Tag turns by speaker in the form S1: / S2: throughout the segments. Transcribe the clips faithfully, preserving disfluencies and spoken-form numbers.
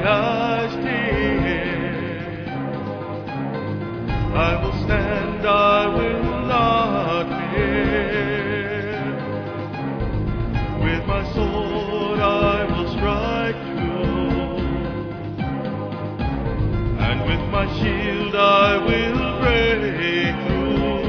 S1: I stand. I will stand, I will not fear. With my sword I will strike true, and with my shield I will break through.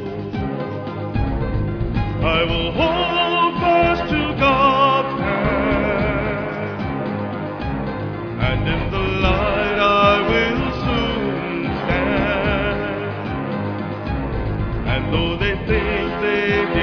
S1: I will hold fast to God's hand, and in the light I will soon stand. And though they think they